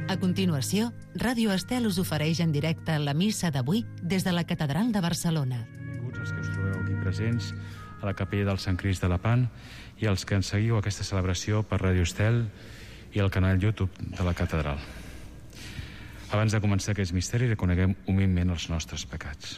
A continuació, Ràdio Estel us ofereix en directe la missa d'avui des de la Catedral de Barcelona. Benvinguts els que us trobeu aquí presents a la capella del Sant Crist de Lepant i els que ens seguiu aquesta celebració per Ràdio Estel i el canal YouTube de la Catedral. Abans de començar aquest misteri, reconeguem humilment els nostres pecats.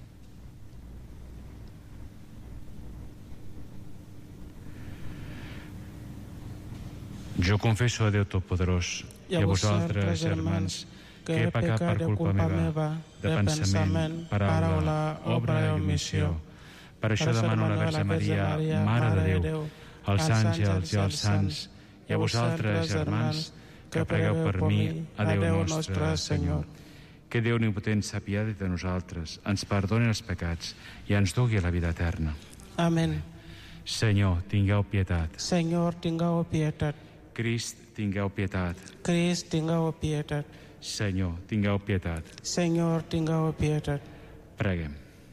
Jo confesso a Déu Totpoderós i a vosaltres, germans, que he pecat per culpa meva, de pensament, paraula, obra i omissió. Per això demano a la Verge Maria, Mare de Déu, als àngels i als sants, i a vosaltres, germans, que pregueu per mi, a Déu nostre Senyor. Que Déu omnipotent s'apiadi de nosaltres, ens perdoni els pecats i ens dugui a la vida eterna. Amén. Senyor, tingueu pietat. Senyor, tingueu pietat. Crist, tingueu pietat. Crist, tingueu pietat. Senyor, tingueu pietat. Senyor, tingueu pietat. Preguem.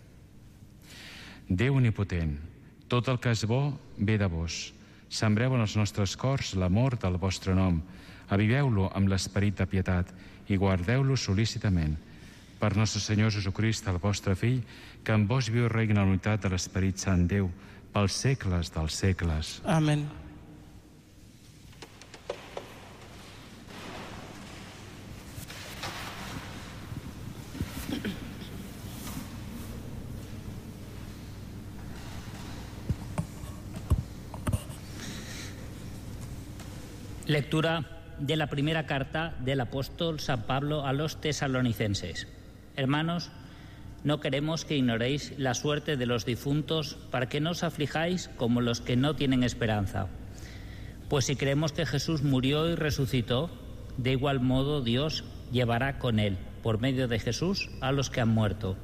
Déu omnipotent, tot el que és bo ve de vos. Sembreu en els nostres cors l'amor del vostre nom. Aviveu-lo amb l'esperit de pietat i guardeu-lo sol·lícitament. Per nostre Senyor Jesucrist, el vostre Fill, que en vos viu i regna en la unitat de l'Esperit Sant Déu, pels segles dels segles. Amén. Lectura de la primera carta del apóstol San Pablo a los tesalonicenses. Hermanos, no queremos que ignoréis la suerte de los difuntos para que no os aflijáis como los que no tienen esperanza. Pues si creemos que Jesús murió y resucitó, de igual modo Dios llevará con él, por medio de Jesús, a los que han muerto.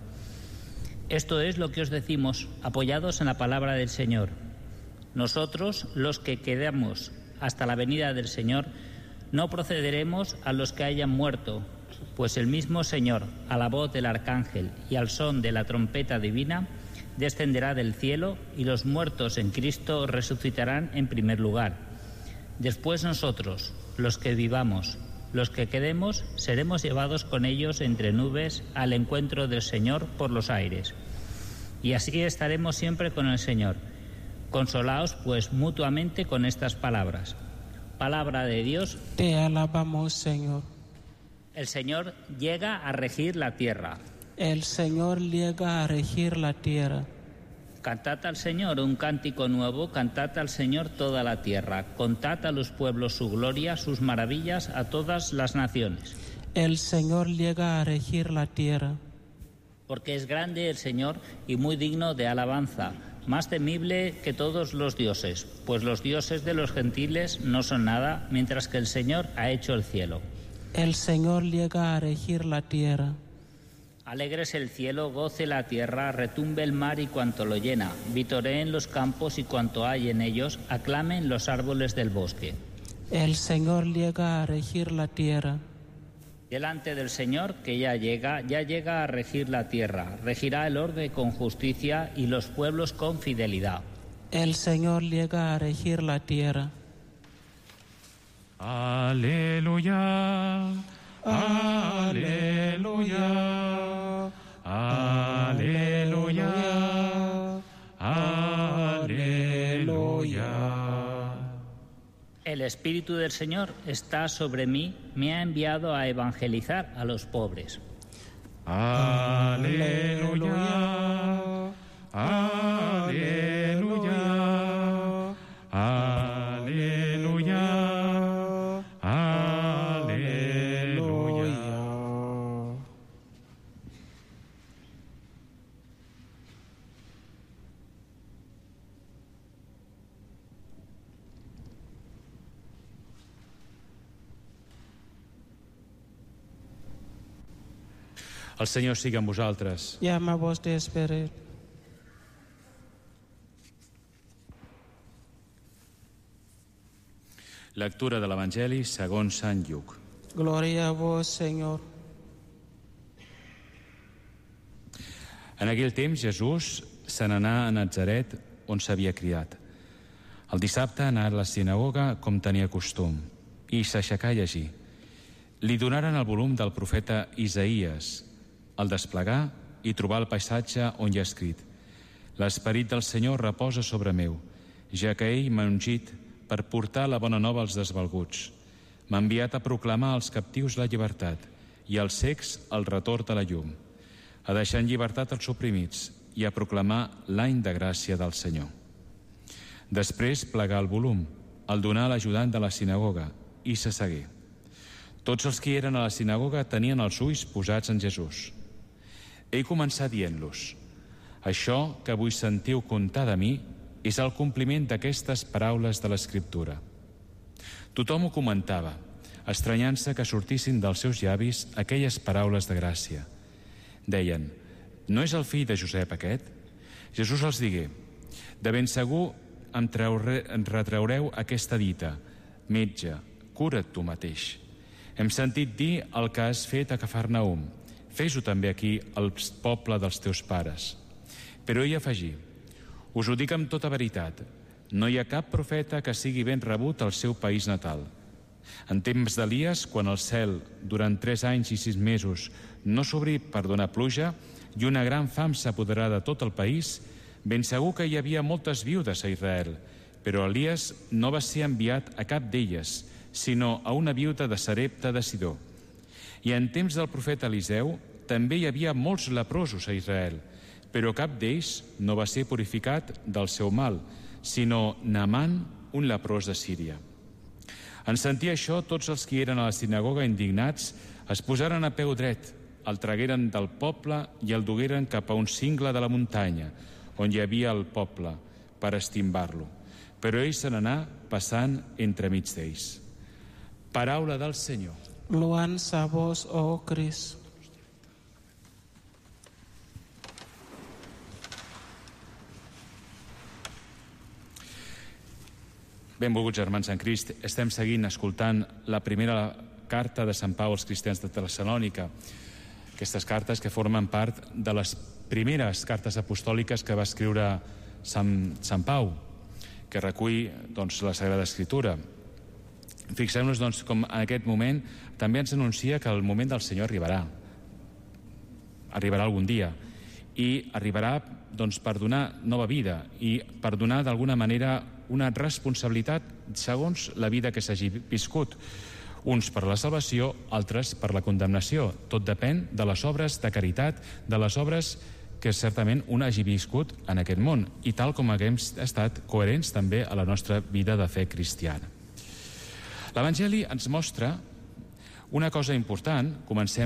Esto es lo que os decimos, apoyados en la palabra del Señor. Nosotros, los que quedamos hasta la venida del Señor, no procederemos a los que hayan muerto, pues el mismo Señor, a la voz del arcángel y al son de la trompeta divina, descenderá del cielo y los muertos en Cristo resucitarán en primer lugar. Después nosotros, los que vivamos, los que quedemos, seremos llevados con ellos entre nubes al encuentro del Señor por los aires. Y así estaremos siempre con el Señor. Consolaos pues mutuamente con estas palabras. Palabra de Dios. Te alabamos, Señor. El Señor llega a regir la tierra. El Señor llega a regir la tierra. Cantad al Señor un cántico nuevo, cantad al Señor toda la tierra. Contad a los pueblos su gloria, sus maravillas a todas las naciones. El Señor llega a regir la tierra. Porque es grande el Señor y muy digno de alabanza, más temible que todos los dioses, pues los dioses de los gentiles no son nada, mientras que el Señor ha hecho el cielo. El Señor llega a regir la tierra. Alegres el cielo, goce la tierra, retumbe el mar y cuanto lo llena, vitoreen los campos y cuanto hay en ellos, aclamen los árboles del bosque. El Señor llega a regir la tierra. Delante del Señor, que ya llega a regir la tierra, regirá el orbe con justicia y los pueblos con fidelidad. El Señor llega a regir la tierra. Aleluya, aleluya, aleluya, aleluya. El Espíritu del Señor está sobre mí, me ha enviado a evangelizar a los pobres. Aleluya, aleluya, aleluya, aleluya. El Senyor sigui amb vosaltres. I amb el vostre esperit. Lectura de l'Evangeli segons Sant Lluc. Glòria a vos, Senyor. En aquell temps Jesús se n'anà a Natzaret, on s'havia criat. El dissabte anà a la sinagoga com tenia costum i s'aixecà a llegir. Li donaren el volum del profeta Isaïes. Al desplegar i trobar el passatge on hi ha escrit: «L'esperit del Senyor reposa sobre meu, ja que ell m'ha ungit per portar la bona nova als desvalguts. M'ha enviat a proclamar als captius la llibertat i als cecs el retorn de la llum, a deixar en llibertat els oprimits i a proclamar l'any de gràcia del Senyor». Després plegà el volum, el donà a l'ajudant de la sinagoga i s'assegué. Tots els que eren a la sinagoga tenien els ulls posats en Jesús. Ell començà dient-los: «Això que avui sentiu contar de mi és el compliment d'aquestes paraules de l'Escriptura». Tothom ho comentava, estranyant-se que sortissin dels seus llavis aquelles paraules de gràcia. Deien: «No és el fill de Josep aquest?» Jesús els digué: «De ben segur em retraureu aquesta dita: Metge, cura't tu mateix. Hem sentit dir el que has fet a Cafarnaum. Fes-ho també aquí, al poble dels teus pares». Però ell afegí: «Us ho dic amb tota veritat, no hi ha cap profeta que sigui ben rebut al seu país natal. En temps d'Elies, quan el cel, durant 3 anys i 6 mesos, no s'obrí per donar pluja i una gran fam s'apoderà de tot el país, ben segur que hi havia moltes viudes a Israel, però Elies no va ser enviat a cap d'elles, sinó a una viuda de Sarepta de Sidó. I en temps del profeta Eliseu també hi havia molts leprosos a Israel, però cap d'ells no va ser purificat del seu mal, sinó Naaman, un leprós de Síria». En sentir això, tots els que eren a la sinagoga indignats es posaren a peu dret, el tragueren del poble i el dugueren cap a un cingle de la muntanya, on hi havia el poble, per estimbar-lo. Però ell se n'anà passant entremig d'ells. Paraula del Senyor. Loança a vos, oh Crist. Benvolguts germans en Crist, estem seguint escoltant la primera carta de Sant Pau als cristians de Tessalònica. Aquestes cartes que formen part de les primeres cartes apostòliques que va escriure Sant Pau, que recull la Sagrada Escritura. Fixem-nos com en aquest moment també ens anuncia que el moment del Senyor arribarà. Arribarà algun dia. I arribarà per donar nova vida i per donar d'alguna manera una responsabilitat segons la vida que s'hagi viscut. Uns per la salvació, altres per la condemnació. Tot depèn de les obres de caritat, de les obres que certament un hagi viscut en aquest món, i tal com haguem estat coherents també a la nostra vida de fe cristiana. L'Evangeli ens mostra una cosa important.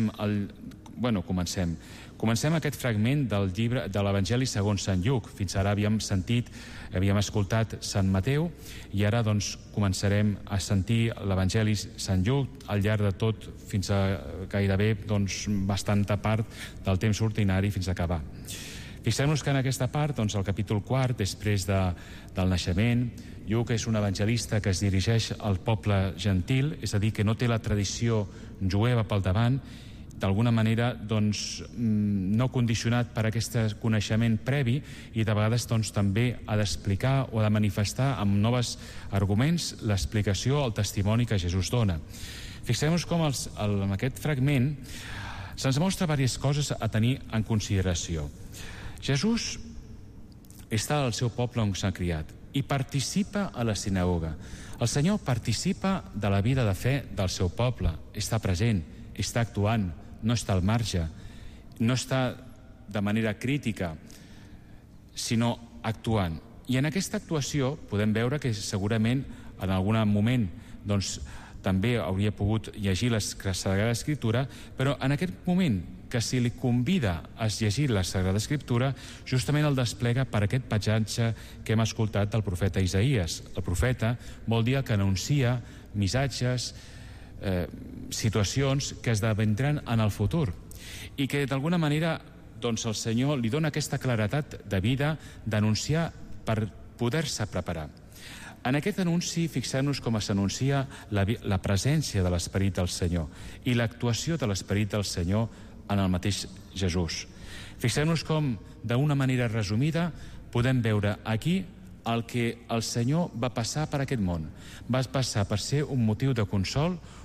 Comencem aquest fragment del llibre de l'Evangeli segons Sant Lluc. Fins ara havíem escoltat Sant Mateu i ara començarem a sentir l'Evangeli Sant Lluc al llarg de tot fins a gairebé bastanta part del temps ordinari fins a acabar. Fixem-nos que en aquesta part, al capítol 4, després del naixement, Lluc és un evangelista que es dirigeix al poble gentil, és a dir, que no té la tradició jueva pel davant, d'alguna manera no condicionat per aquest coneixement previ, i de vegades també ha d'explicar o ha de manifestar amb nous arguments l'explicació, el testimoni que Jesús dona. Fixem-nos com en aquest fragment se'ns mostra diverses coses a tenir en consideració. Jesús està al seu poble on s'ha criat i participa a la sinagoga. El Senyor participa de la vida de fe del seu poble, està present, està actuant, no està al marge, no està de manera crítica, sinó actuant. I en aquesta actuació podem veure que segurament en algun moment també hauria pogut llegir la Sagrada Escriptura, però en aquest moment que si li convida a llegir la Sagrada Escriptura, justament el desplega per aquest passatge que hem escoltat del profeta Isaïes. El profeta vol dir que anuncia missatges, situacions que esdevindran en el futur i que d'alguna manera el Senyor li dona aquesta claretat de vida d'anunciar per poder-se preparar. En aquest anunci fixem-nos com s'anuncia la presència de l'Esperit del Senyor i l'actuació de l'Esperit del Senyor en el mateix Jesús. Fixem-nos com, d'una manera resumida, podem veure aquí el que el Senyor va passar per aquest món. Va passar per ser un motiu de consol,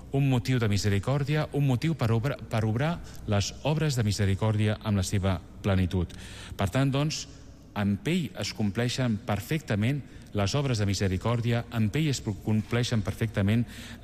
un motiu de misericòrdia, un motiu per obrar les obres de misericòrdia amb la seva plenitud. Per tant, doncs, amb ell es compleixen perfectament les obres de misericòrdia, amb ell es compleixen perfectament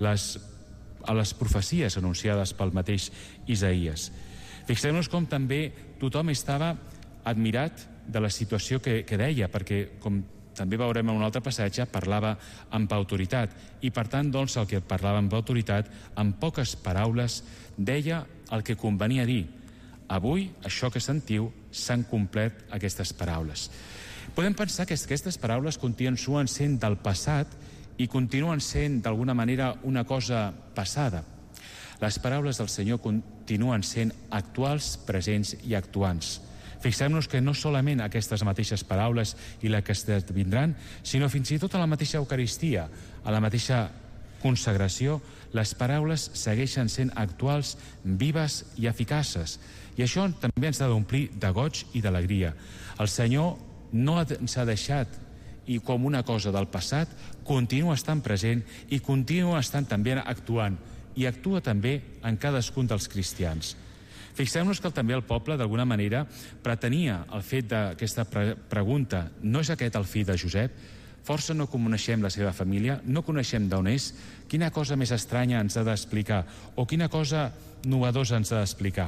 les profecies anunciades pel mateix Isaïes. Fixem-nos com també tothom estava admirat de la situació que deia, perquè, com també veurem en un altre passatge, parlava amb autoritat. I, per tant, doncs, el que parlava amb autoritat, amb poques paraules, deia el que convenia dir. Avui, això que sentiu, s'han complert aquestes paraules. Podem pensar que aquestes paraules continuen sent del passat i continuen sent, d'alguna manera, una cosa passada. Les paraules del Senyor continuen sent actuals, presents i actuants. Fixem-nos que no solament aquestes mateixes paraules i les que vindran, sinó fins i tot a la mateixa Eucaristia, a la mateixa consagració, les paraules segueixen sent actuals, vives i eficaces. I això també ens ha d'omplir de goig i d'alegria. El Senyor no ens ha deixat i com una cosa del passat, continua estant present i continua estant també actuant. I actua també en cadascun dels cristians. Fixem-nos que també el poble, d'alguna manera, pretenia el fet d'aquesta pregunta: no és aquest el fill de Josep? Força no coneixem la seva família, no coneixem d'on és, quina cosa més estranya ens ha d'explicar o quina cosa novedosa ens ha d'explicar.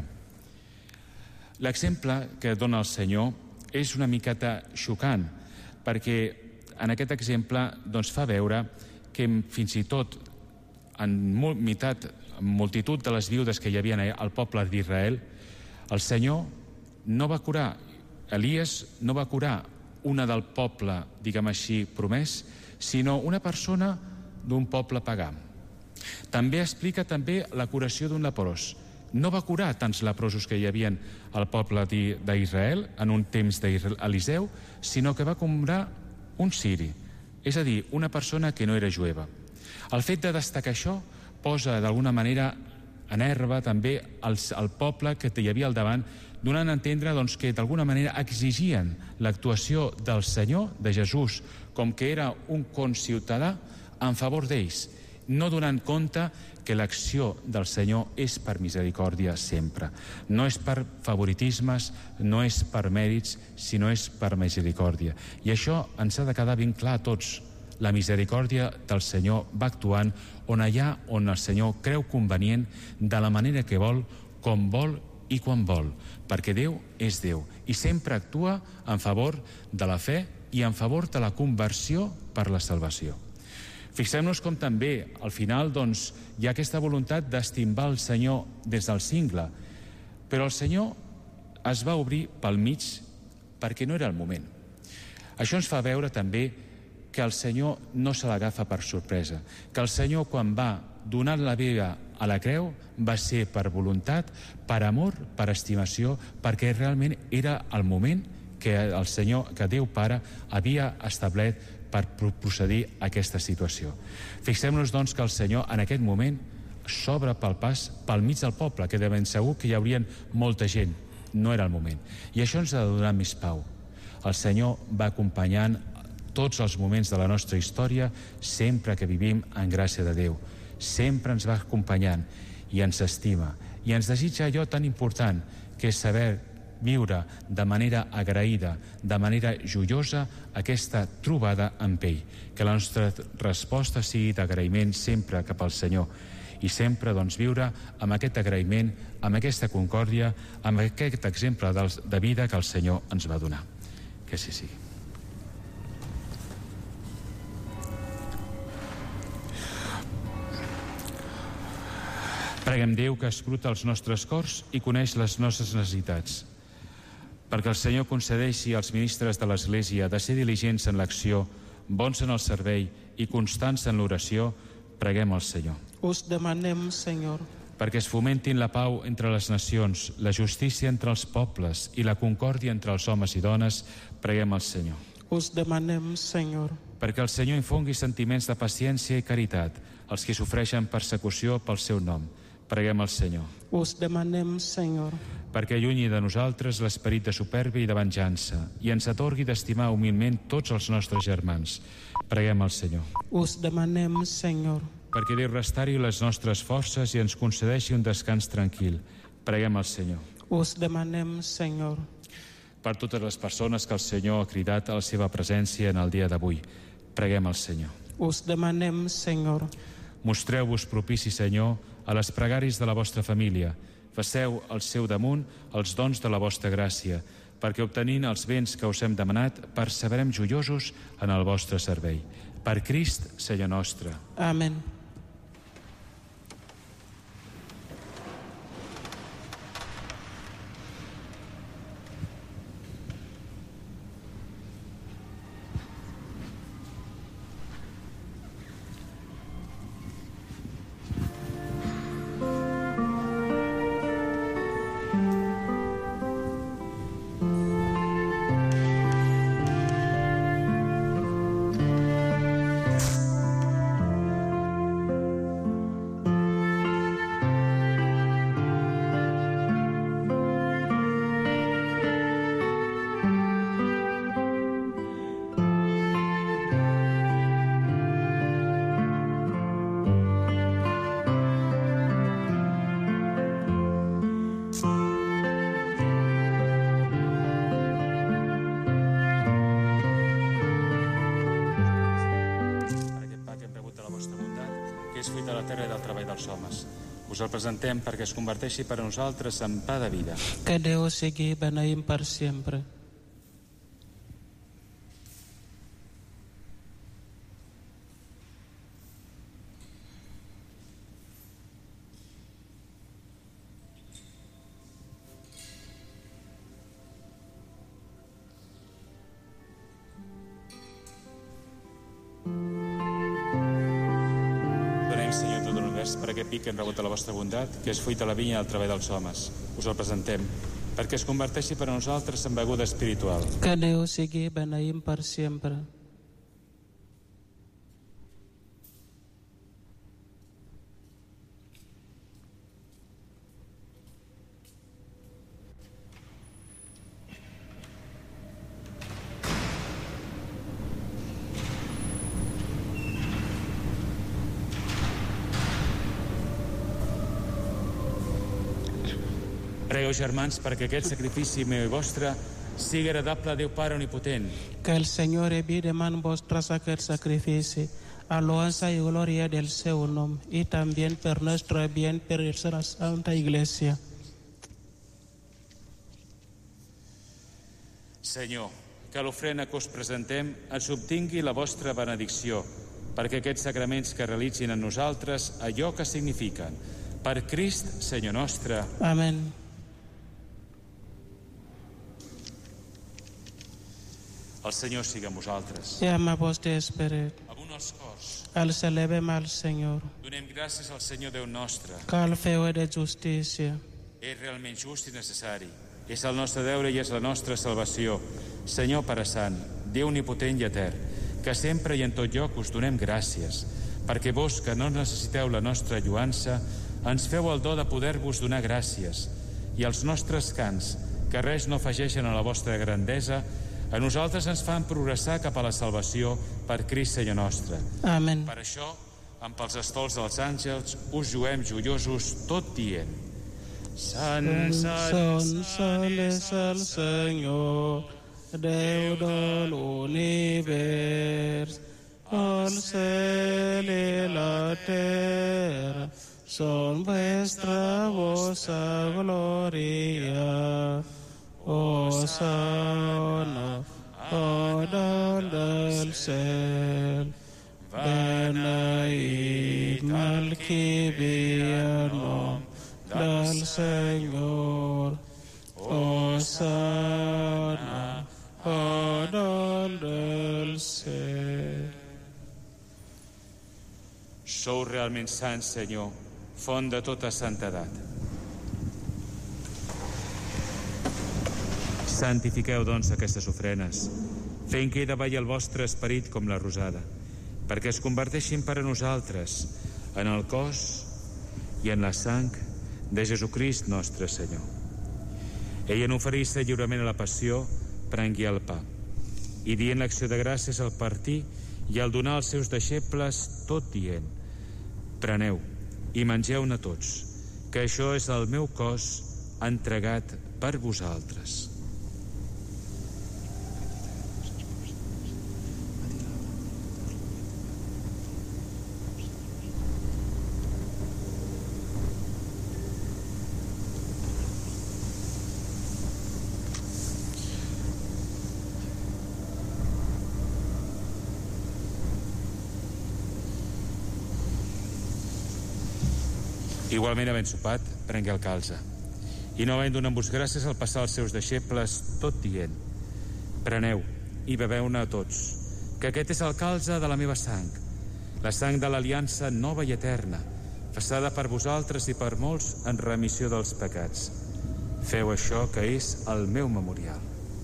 L'exemple que dona el Senyor és una miqueta xocant, perquè en aquest exemple doncs, fa veure que fins i tot en multitud de les viudes que hi havia al poble d'Israel, el Senyor no va curar, Elies no va curar una del poble, diguem així, promès, sinó una persona d'un poble pagà. També explica la curació d'un leprós. No va curar tants leprosos que hi havia al poble d'Israel en un temps d'Eliseu, sinó que va curar un siri, és a dir, una persona que no era jueva. El fet de destacar això posa d'alguna manera en herba també el poble que hi havia al davant, donant a entendre que d'alguna manera exigien l'actuació del Senyor, de Jesús, com que era un conciutadà en favor d'ells, no donant compte que l'acció del Senyor és per misericòrdia sempre. No és per favoritismes, no és per mèrits, sinó és per misericòrdia. I això ens ha de quedar ben clar a tots. La misericòrdia del Senyor va actuant on allà on el Senyor creu convenient, de la manera que vol, com vol i quan vol, perquè Déu és Déu i sempre actua en favor de la fe i en favor de la conversió per la salvació. Fixem-nos com també al final hi ha aquesta voluntat d'estimbar el Senyor des del cingle, però el Senyor es va obrir pel mig perquè no era el moment. Això ens fa veure també que el Senyor no se l'agafa per sorpresa, que el Senyor, quan va donar la vida a la creu, va ser per voluntat, per amor, per estimació, perquè realment era el moment que el Senyor, que Déu Pare, havia establert per procedir a aquesta situació. Fixem-nos, doncs, que el Senyor, en aquest moment, s'obre pel pas pel mig del poble, que de ben segur que hi hauria molta gent. No era el moment. I això ens ha de donar més pau. El Senyor va acompanyant tots els moments de la nostra història, sempre que vivim en gràcia de Déu. Sempre ens va acompanyant i ens estima. I ens desitja allò tan important, que és saber viure de manera agraïda, de manera joiosa, aquesta trobada amb ell. Que la nostra resposta sigui d'agraïment sempre cap al Senyor. I sempre, viure amb aquest agraïment, amb aquesta concòrdia, amb aquest exemple de vida que el Senyor ens va donar. Que així sigui. Preguem Déu, que escruta els nostres cors i coneix les nostres necessitats, perquè el Senyor concedeixi als ministres de l'Església de ser diligents en l'acció, bons en el servei i constants en l'oració. Preguem al Senyor. Us demanem, Senyor, perquè es fomentin la pau entre les nacions, la justícia entre els pobles i la concòrdia entre els homes i dones. Preguem al Senyor. Us demanem, Senyor, perquè el Senyor infongui sentiments de paciència i caritat als que sofreixen persecució pel seu nom. Preguem al Senyor. Us demanem, Senyor, perquè allunyi de nosaltres l'esperit de supèrbia i de venjança i ens atorgui d'estimar humilment tots els nostres germans. Preguem al Senyor. Us demanem, Senyor, perquè Déu restauri les nostres forces i ens concedeixi un descans tranquil. Preguem al Senyor. Us demanem, Senyor. Per totes les persones que el Senyor ha cridat a la seva presència en el dia d'avui, preguem al Senyor. Us demanem, Senyor. Mostreu-vos propici, Senyor, a les pregàries de la vostra família. Passeu al seu damunt els dons de la vostra gràcia, perquè obtenint els béns que us hem demanat, perseverem joiosos en el vostre servei. Per Crist, Senyor nostre. Amén. Us el presentem perquè es converteixi per a nosaltres en pa de vida. Que Déu sigui beneït per sempre. Que hem rebut a la vostra bondat, que és fruit de la vinya del treball dels homes. Us el presentem perquè es converteixi per a nosaltres en beguda espiritual. Que Déu sigui beneït per sempre. Pregueu, germans, perquè aquest sacrifici meu i vostre sigui agradable a Déu Pare Omnipotent. Que el Señor evite en vosotras aquel sacrificio, alabanza y gloria del seu nom, y también por nuestro bien, por la Santa Iglesia. Senyor, que l'ofrena que us presentem ens obtingui la vostra benedicció, perquè aquests sacraments que realitzin en nosaltres allò que signifiquen. Per Crist, Senyor nostre. Amén. El Senyor sigui amb vosaltres. I amb el vostre esperit. Amunt els cors. Els elevem al Senyor. Donem gràcies al Senyor Déu nostre. Que el feu de justícia. És realment just i necessari. És el nostre deure i és la nostra salvació. Senyor Pare Sant, Déu omnipotent i etern, que sempre i en tot lloc us donem gràcies, perquè vos, que no necessiteu la nostra lluança, ens feu el do de poder-vos donar gràcies, i els nostres cants, que res no afegeixen a la vostra grandesa, a nosaltres ens fan progressar cap a la salvació per Crist Senyor nostre. Amén. Per això, amb els estols dels àngels, us juguem joiosos tot dient: Sant, Sant, Sant és el Senyor, Déu de l'univers, el cel i la terra són vostra vossa glòria. Hosanna, a dalt del cel, beneït el qui ve en nom del Senyor. Hosanna, a dalt del cel. Sou realment sants, Senyor, font de tota santedat. Santifiqueu, doncs, aquestes ofrenes, fent que hi davalli el vostre esperit com la rosada, perquè es converteixin per a nosaltres en el cos i en la sang de Jesucrist nostre Senyor. Ell, en oferir-se lliurement a la passió, prengui el pa, i dient l'acció de gràcies al partir i al donar als seus deixebles, tot dient: Preneu i mengeu-ne tots, que això és el meu cos entregat per vosaltres. Igualment, havent sopat, prengué el calze. I novament donant-vos gràcies al passar als seus deixebles, tot dient: preneu i beveu-ne tots, que aquest és el calze de la meva sang, la sang de l'aliança nova i eterna, passada per vosaltres i per molts en remissió dels pecats. Feu això, que és el meu memorial.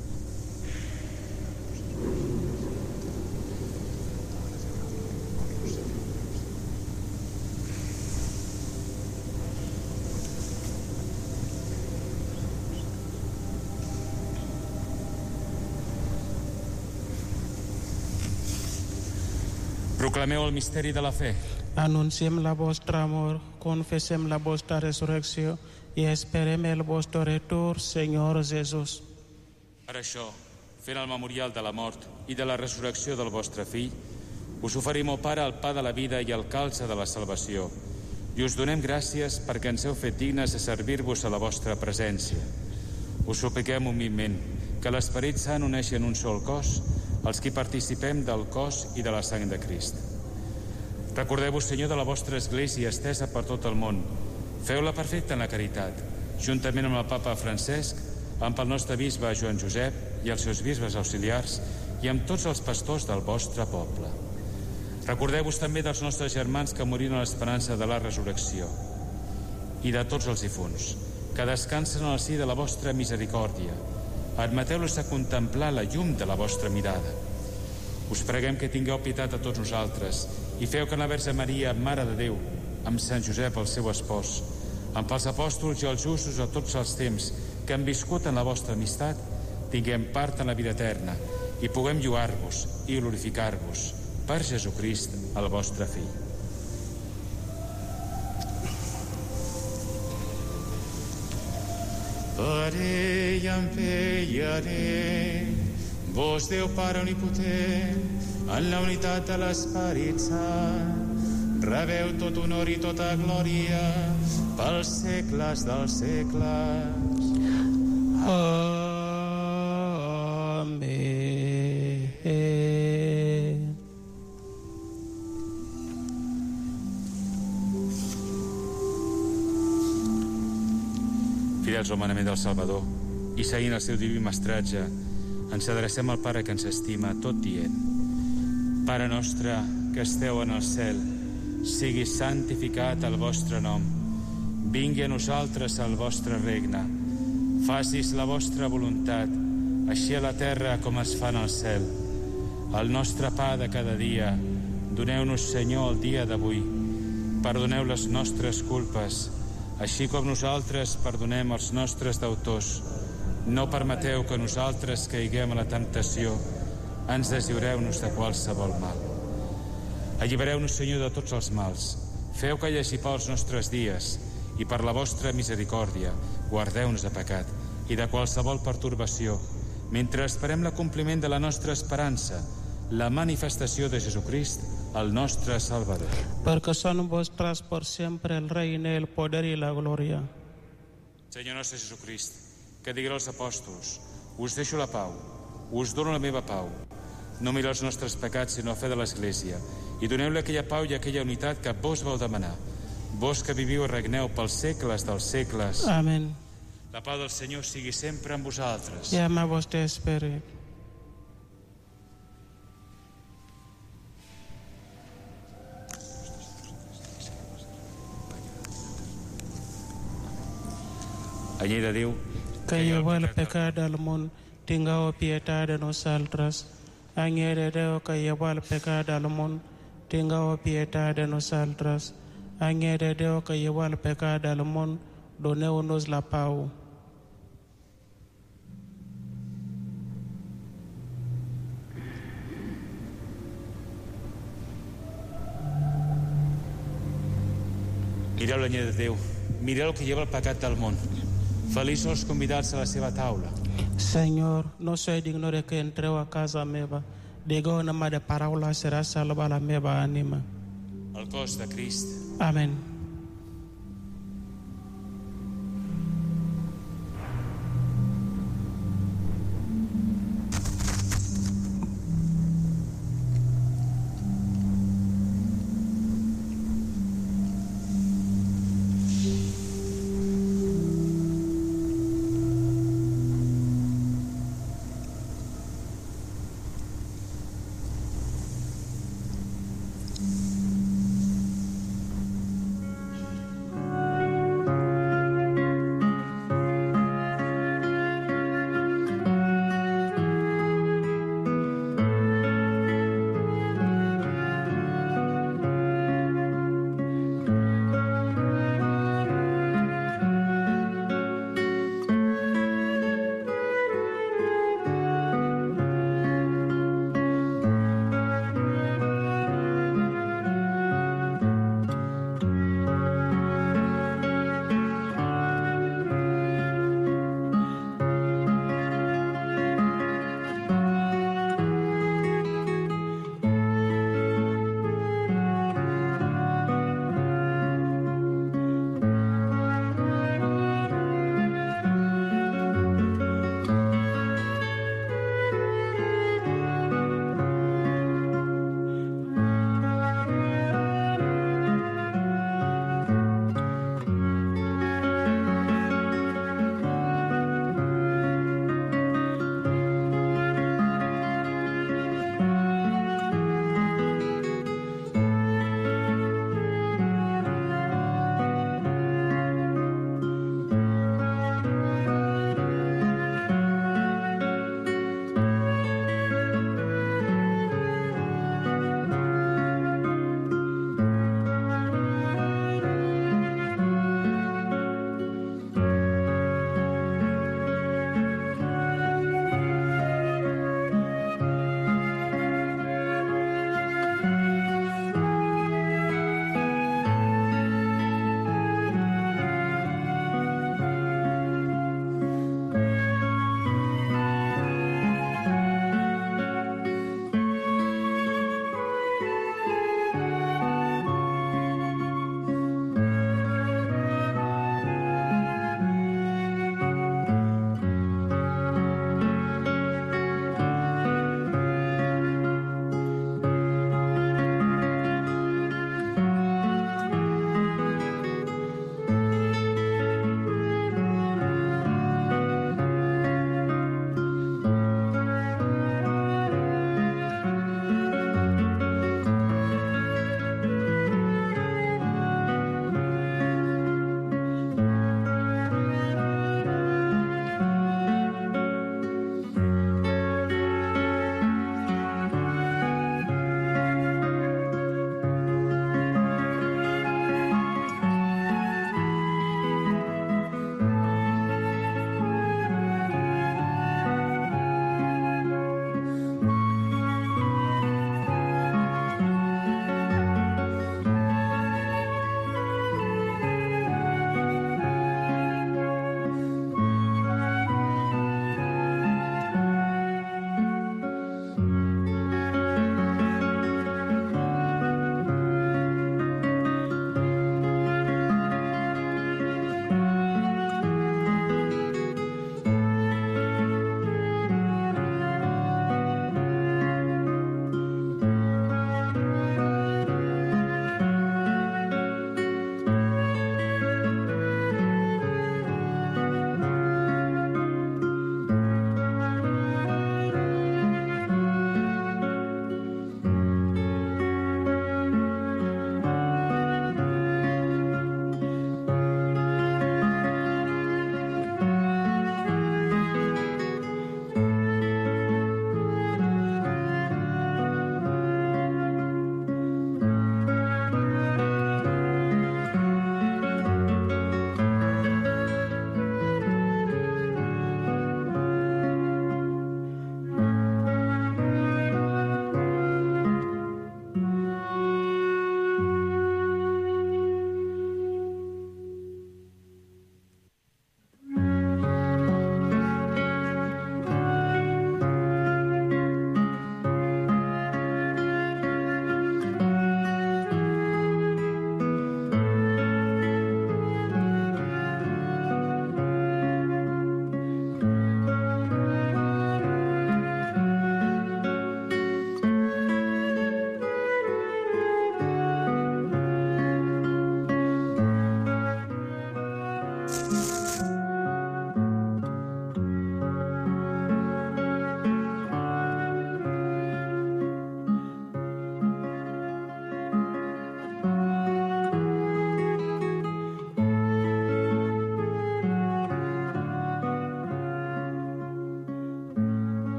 Proclameu el misteri de la fe. Anunciem la vostra amor, confessem la vostra resurrecció i esperem el vostre retorn, Senyor Jesús. Per això, fent el memorial de la mort i de la resurrecció del vostre fill, us oferim, o Pare, el pa de la vida i el calze de la salvació, i us donem gràcies perquè ens heu fet dignes de servir-vos a la vostra presència. Us supliquem humilment que l'Esperit Sant uneixi en un sol cos els qui participem del cos i de la sang de Crist. Recordeu-vos, Senyor, de la vostra Església estesa per tot el món. Feu-la perfecta en la caritat, juntament amb el Papa Francesc, amb el nostre bisbe Joan Josep i els seus bisbes auxiliars i amb tots els pastors del vostre poble. Recordeu-vos també dels nostres germans que moriren a l'esperança de la resurrecció i de tots els difunts, que descansen al si de la vostra misericòrdia. Admeteu-los a contemplar la llum de la vostra mirada. Us preguem que tingueu pietat a tots nosaltres i feu que la Verge Maria, Mare de Déu, amb Sant Josep, el seu espòs, amb els apòstols i els justos a tots els temps que han viscut en la vostra amistat, tinguem part en la vida eterna i puguem lloar-vos i glorificar-vos per Jesucrist, el vostre Fill. Per ell enviaré, vos Déu Pare omnipotent, en la unitat de l'Esperit Sant, rebeu tot honor i tota glòria pels segles dels segles. Amén. Fidels al manament del Salvador i seguint el seu diví mestratge, ens adrecem al Pare que ens estima, tot dient: Pare nostre que esteu en el cel, sigui santificat el vostre nom. Vingui a nosaltres el vostre regne. Facis la vostra voluntat, així a la terra com es fa en el cel. El nostre pa de cada dia, doneu-nos, Senyor, el dia d'avui. Perdoneu les nostres culpes, així com nosaltres perdonem els nostres deutors. No permeteu que nosaltres caiguem a la temptació. Ens deslliureu-nos de qualsevol mal. Allibereu-nos, Senyor, de tots els mals. Feu que hi hagi pau els nostres dies i per la vostra misericòrdia guardeu-nos de pecat i de qualsevol pertorbació, mentre esperem l'acompliment de la nostra esperança, la manifestació de Jesucrist, el nostre Salvador. Perquè són vostres per sempre el regne, el poder i la glòria. Senyor nostre Jesucrist, que digué als apòstols: us deixo la pau, us dono la meva pau. No mireu els nostres pecats, sinó la fe de l'Església, i doneu-li aquella pau i aquella unitat que vos vau demanar. Vos que viviu i regneu pels segles dels segles. Amén. La pau del Senyor sigui sempre amb vosaltres. I amb el vostre esperit. A llei de Déu, que llevó el pecat del món, tingueu pietat de nosaltres. A llei de Déu, que llevó el pecat del món, tingueu pietat de nosaltres. A llei de Déu, que llevó el pecat del món, doneu-nos la pau. Mireu la llei de Déu, mireu el que lleva el pecat del món. Feliços els convidats a la seva taula. Señor, no soy digno de que entreu a casa meva. Diga una mà de paraula serà salva la meva ànima. El cos de Crist. Amén.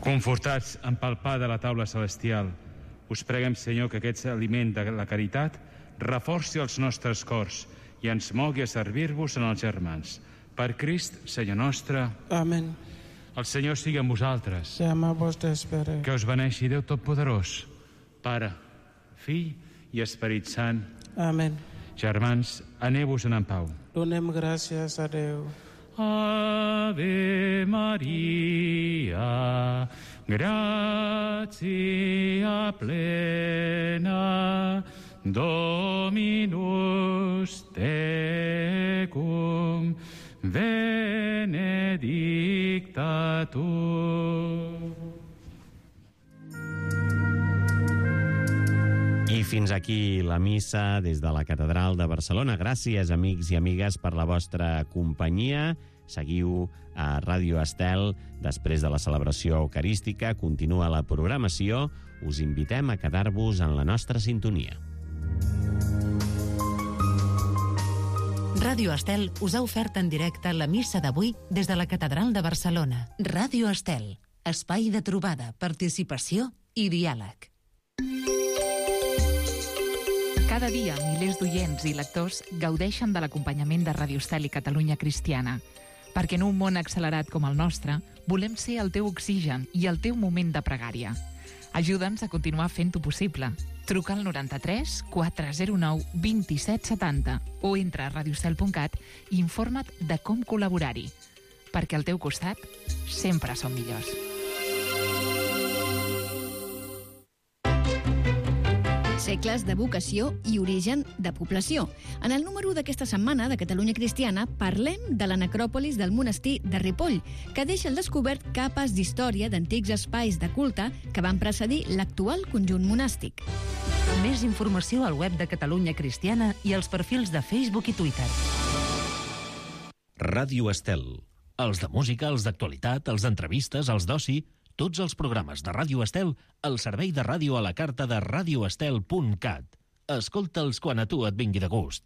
Confortats pel pa de la taula celestial, us preguem, Senyor, que aquest aliment de la caritat reforci els nostres cors i ens mogui a servir-vos en els germans. Per Crist, Senyor nostre. Amén. El Senyor sigui amb vosaltres. I amb el vostre esperit. Que us beneixi Déu Totpoderós, Pare, Fill i Esperit Sant. Amén. Germans, aneu-vos-en en pau. Donem gràcies a Déu. Ave Maria, gratia plena, Dominus tecum, benedicta tu. I fins aquí la missa des de la Catedral de Barcelona. Gràcies, amics i amigues, per la vostra companyia. Seguiu a Ràdio Estel. Després de la celebració eucarística continua la programació. Us invitem a quedar-vos en la nostra sintonia. Ràdio Estel us ha ofert en directe la missa d'avui des de la Catedral de Barcelona. Ràdio Estel, espai de trobada, participació i diàleg. Cada dia, milers d'oients i lectors gaudeixen de l'acompanyament de Ràdio Estel i Catalunya Cristiana, perquè en un món accelerat com el nostre, volem ser el teu oxigen i el teu moment de pregària. Ajuda'ns a continuar fent-ho possible. Truca al 93 409 27 70 o entra a radioestel.cat i informa't de com col·laborar-hi, perquè al teu costat sempre som millors. Segles de vocació i origen de població. En el número d'aquesta setmana de Catalunya Cristiana parlem de la necròpolis del monestir de Ripoll, que deixa al descobert capes d'història d'antics espais de culte que van precedir l'actual conjunt monàstic. Més informació al web de Catalunya Cristiana i als perfils de Facebook i Twitter. Ràdio Estel. Els de música, els d'actualitat, els d'entrevistes, els d'oci... Tots els programes de Ràdio Estel al servei de ràdio a la carta de radioestel.cat. Escolta'ls quan a tu et vingui de gust.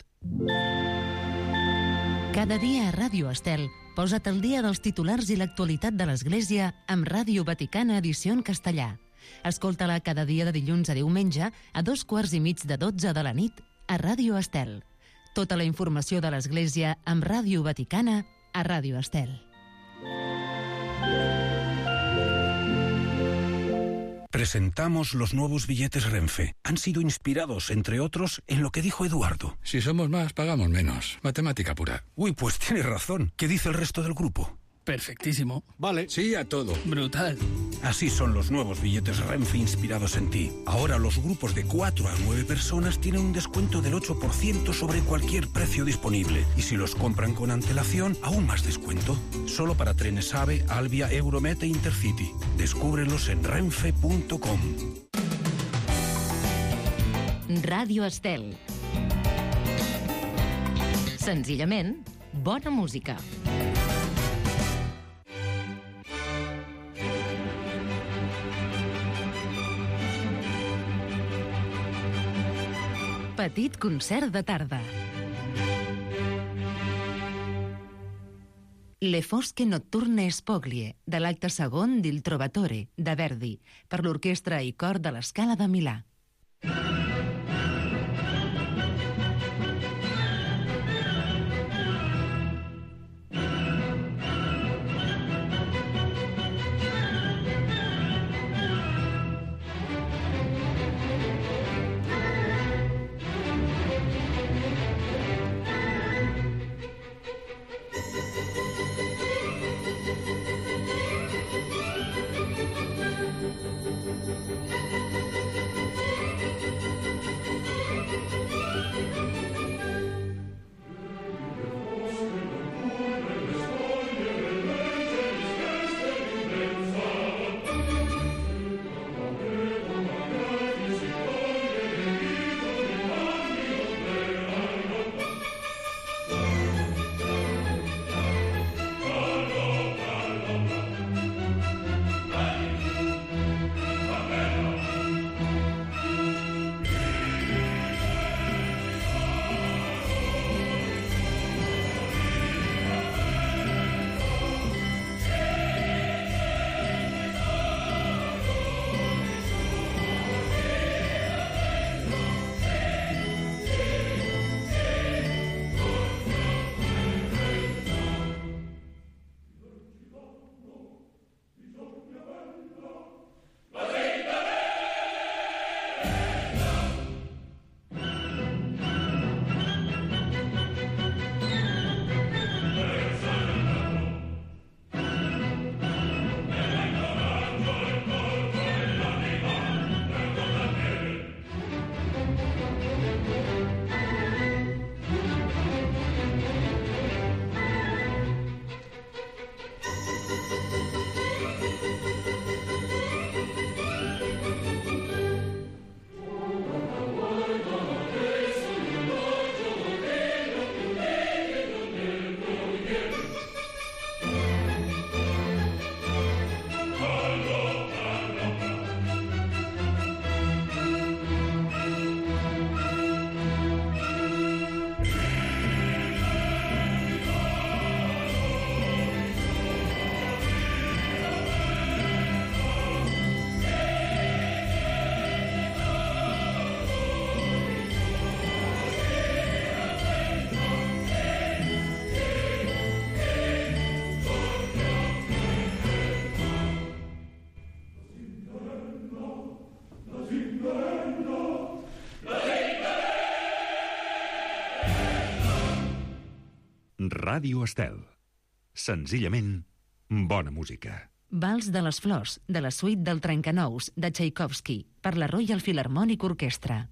Cada dia a Ràdio Estel posa't al dia dels titulars i l'actualitat de l'Església amb Ràdio Vaticana edició en castellà. Escolta-la cada dia de dilluns a diumenge a 11:15 de la nit a Ràdio Estel. Tota la informació de l'Església amb Ràdio Vaticana a Ràdio Estel. Presentamos los nuevos billetes Renfe. Han sido inspirados, entre otros, en lo que dijo Eduardo. Si somos más, pagamos menos. Matemática pura. Uy, pues tiene razón. ¿Qué dice el resto del grupo? Perfectísimo. Vale. Sí a todo. Brutal. Así son los nuevos billetes Renfe inspirados en ti. Ahora los grupos de 4 a 9 personas tienen un descuento del 8% sobre cualquier precio disponible. Y si los compran con antelación, aún más descuento. Solo para trenes AVE, Alvia, Euromet e Intercity. Descúbrelos en renfe.com. Ràdio Estel. Senzillament, bona música. Petit concert de tarda. Le Fosche Notturne Spoglie, de l'acte segon d'Il Trovatore, de Verdi, per l'orquestra i cor de la Scala de Milà. Ràdio Estel. Senzillament, bona música. Vals de les flors, de la suite del Trencanous, de Tchaikovsky, per la Royal Philharmonic Orchestra.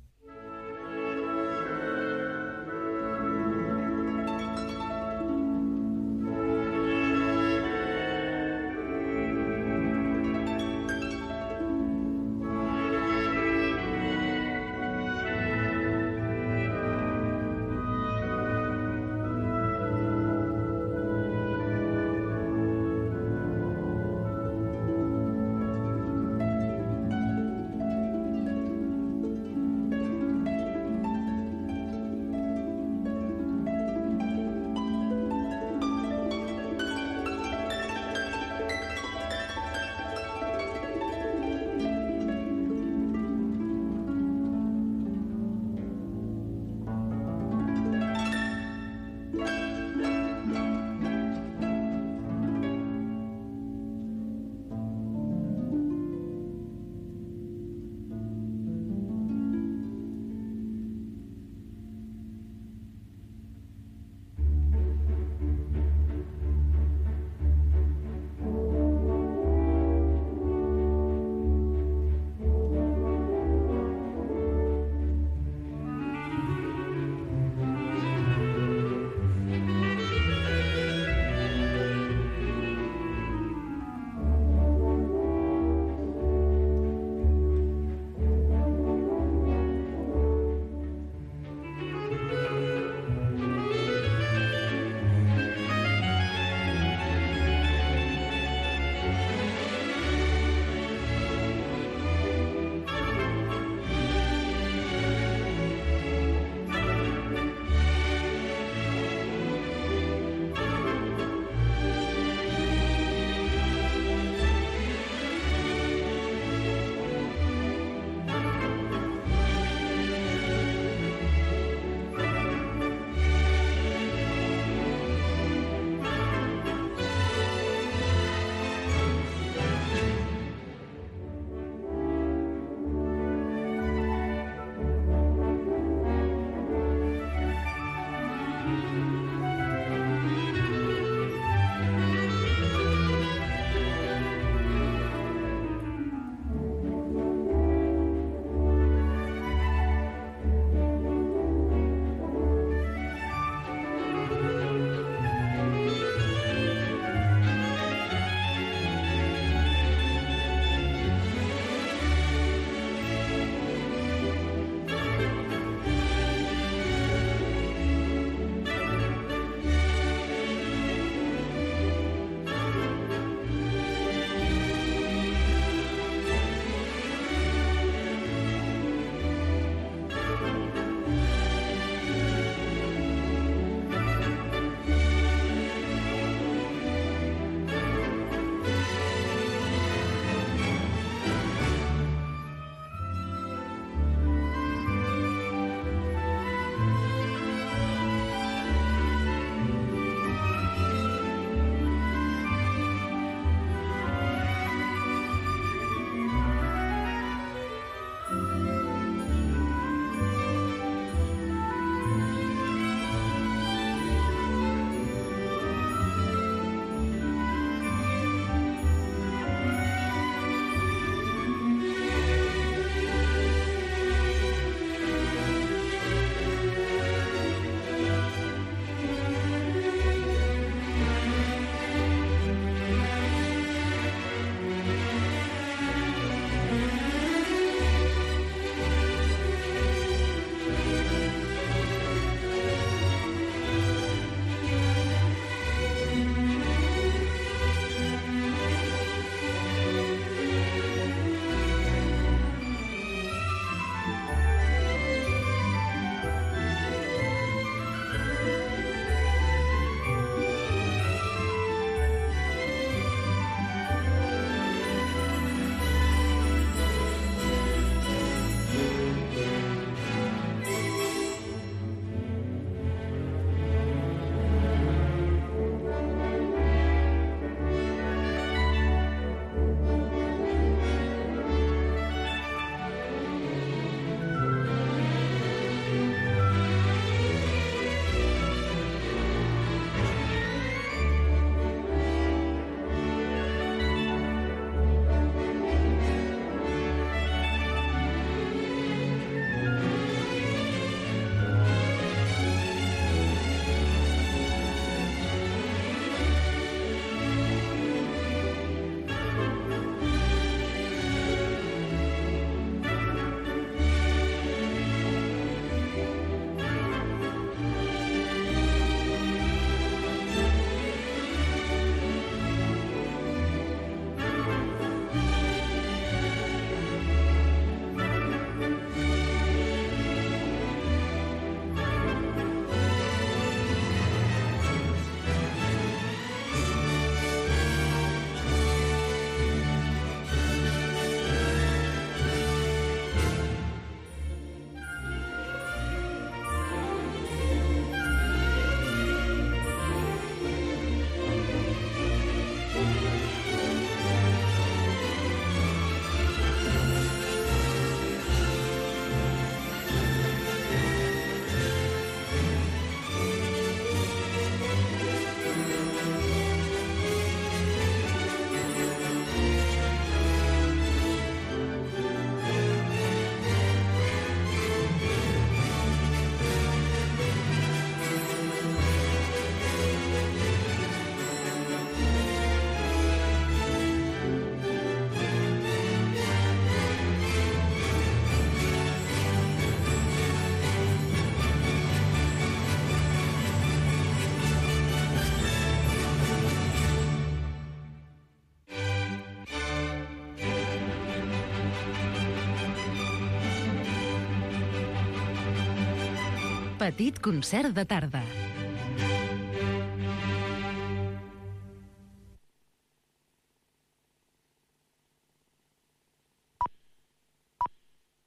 Petit concert de tarda.